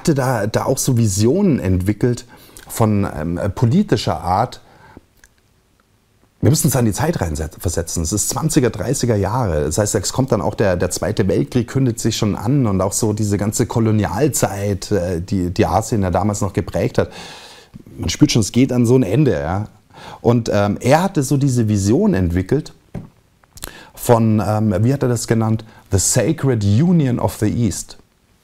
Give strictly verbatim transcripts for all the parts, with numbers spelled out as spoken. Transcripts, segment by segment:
hatte da, da auch so Visionen entwickelt von ähm, politischer Art. Wir müssen uns an die Zeit reinversetzen. Es ist zwanziger, dreißiger Jahre. Das heißt, es kommt dann auch der, der Zweite Weltkrieg, kündet sich schon an und auch so diese ganze Kolonialzeit, die, die Asien ja damals noch geprägt hat. Man spürt schon, es geht an so ein Ende. Ja. Und ähm, er hatte so diese Vision entwickelt von, ähm, wie hat er das genannt? The Sacred Union of the East.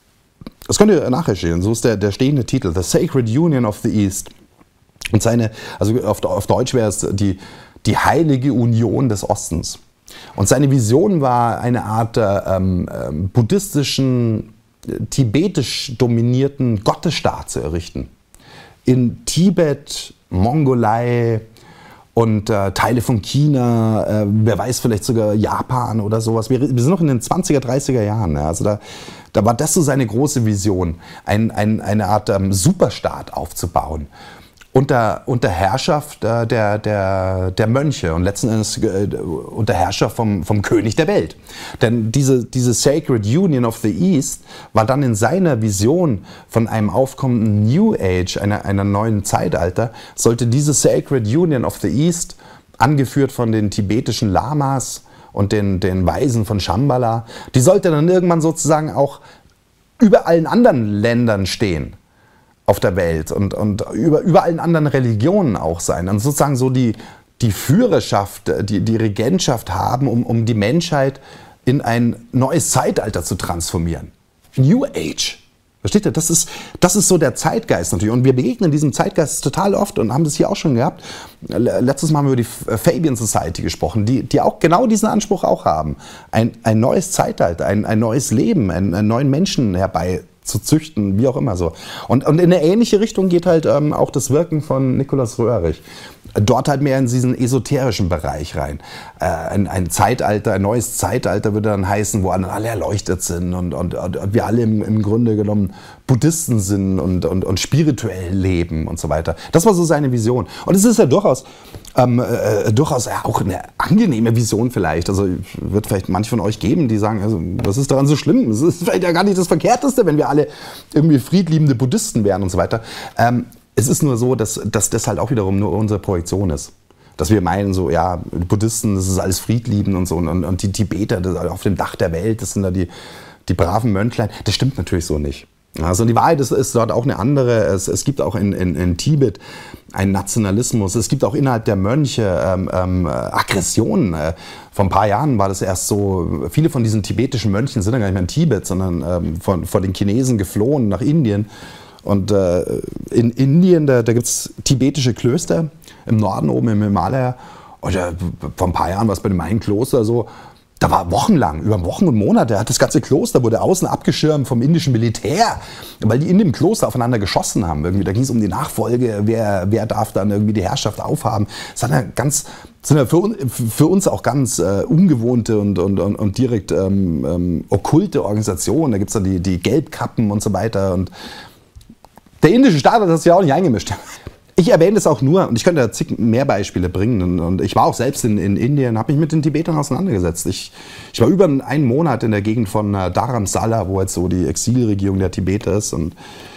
Das könnt ihr nachrecherchieren, so ist der, der stehende Titel. The Sacred Union of the East. Und seine, also auf, auf Deutsch wäre es die die heilige Union des Ostens. Und seine Vision war eine Art ähm, ähm, buddhistischen, tibetisch dominierten Gottesstaat zu errichten. In Tibet, Mongolei und äh, Teile von China, äh, wer weiß, vielleicht sogar Japan oder sowas. Wir, wir sind noch in den zwanziger, dreißiger Jahren. Ja. Also da, da war das so seine große Vision, ein, ein, eine Art ähm, Superstaat aufzubauen. Unter, unter Herrschaft äh, der, der, der Mönche und letzten Endes äh, unter Herrschaft vom, vom König der Welt. Denn diese, diese Sacred Union of the East war dann in seiner Vision von einem aufkommenden New Age, einer, einer neuen Zeitalter, sollte diese Sacred Union of the East, angeführt von den tibetischen Lamas und den, den Weisen von Shambhala, die sollte dann irgendwann sozusagen auch über allen anderen Ländern stehen auf der Welt und, und über, über allen anderen Religionen auch sein. Und sozusagen so die, die Führerschaft, die, die Regentschaft haben, um, um die Menschheit in ein neues Zeitalter zu transformieren. New Age. Versteht ihr? Das ist, das ist so der Zeitgeist natürlich. Und wir begegnen diesem Zeitgeist total oft und haben das hier auch schon gehabt. Letztes Mal haben wir über die Fabian Society gesprochen, die, die auch genau diesen Anspruch auch haben. Ein, ein neues Zeitalter, ein, ein neues Leben, einen, einen neuen Menschen herbei zu züchten, wie auch immer so. Und, und in eine ähnliche Richtung geht halt ähm, auch das Wirken von Nikolaus Roerich. Dort halt mehr in diesen esoterischen Bereich rein. Äh, ein, ein Zeitalter, ein neues Zeitalter würde dann heißen, wo alle erleuchtet sind und, und, und wir alle im, im Grunde genommen Buddhisten sind und, und, und spirituell leben und so weiter. Das war so seine Vision. Und es ist ja durchaus, ähm, äh, durchaus ja, auch eine angenehme Vision vielleicht. Also wird vielleicht manche von euch geben, die sagen, also, was ist daran so schlimm? Es ist vielleicht ja gar nicht das Verkehrteste, wenn wir alle irgendwie friedliebende Buddhisten wären und so weiter. Ähm, Es ist nur so, dass, dass das halt auch wiederum nur unsere Projektion ist. Dass wir meinen, so, ja, Buddhisten, das ist alles friedliebend und so. Und, und die Tibeter, das auf dem Dach der Welt, das sind da die, die braven Mönchlein. Das stimmt natürlich so nicht. Also die Wahrheit ist, ist dort auch eine andere. Es, es gibt auch in, in, in Tibet einen Nationalismus. Es gibt auch innerhalb der Mönche ähm, ähm, Aggressionen. Vor ein paar Jahren war das erst so, viele von diesen tibetischen Mönchen sind ja gar nicht mehr in Tibet, sondern ähm, von, von den Chinesen geflohen nach Indien. Und äh, in Indien, da, da gibt es tibetische Klöster, im Norden oben im Himalaya. Und äh, vor ein paar Jahren war es bei dem einen Kloster so, da war wochenlang, über Wochen und Monate, hat das ganze Kloster wurde außen abgeschirmt vom indischen Militär, weil die in dem Kloster aufeinander geschossen haben. Irgendwie, da ging es um die Nachfolge, wer, wer darf dann irgendwie die Herrschaft aufhaben. Das sind ja ganz, sind ja für, für uns auch ganz äh, ungewohnte und, und, und, und direkt ähm, ähm, okkulte Organisationen. Da gibt es dann die, die Gelbkappen und so weiter. Und der indische Staat hat das ja auch nicht eingemischt. Ich erwähne das auch nur, und ich könnte da zig mehr Beispiele bringen. Und ich war auch selbst in, in Indien, habe mich mit den Tibetern auseinandergesetzt. Ich, ich war über einen Monat in der Gegend von Dharamsala, wo jetzt so die Exilregierung der Tibeter ist. Und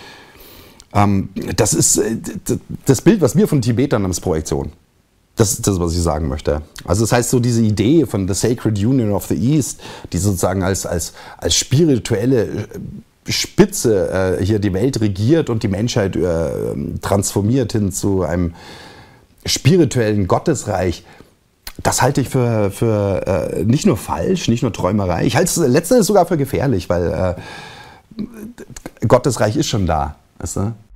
ähm, das ist das Bild, was wir von Tibetern haben, ist Projektion. Das ist das, was ich sagen möchte. Also das heißt, so diese Idee von The Sacred Union of the East, die sozusagen als, als, als spirituelle Spitze äh, hier die Welt regiert und die Menschheit äh, transformiert hin zu einem spirituellen Gottesreich, das halte ich für, für äh, nicht nur falsch, nicht nur Träumerei. Ich halte es letztendlich sogar für gefährlich, weil äh, Gottesreich ist schon da. Weißt du?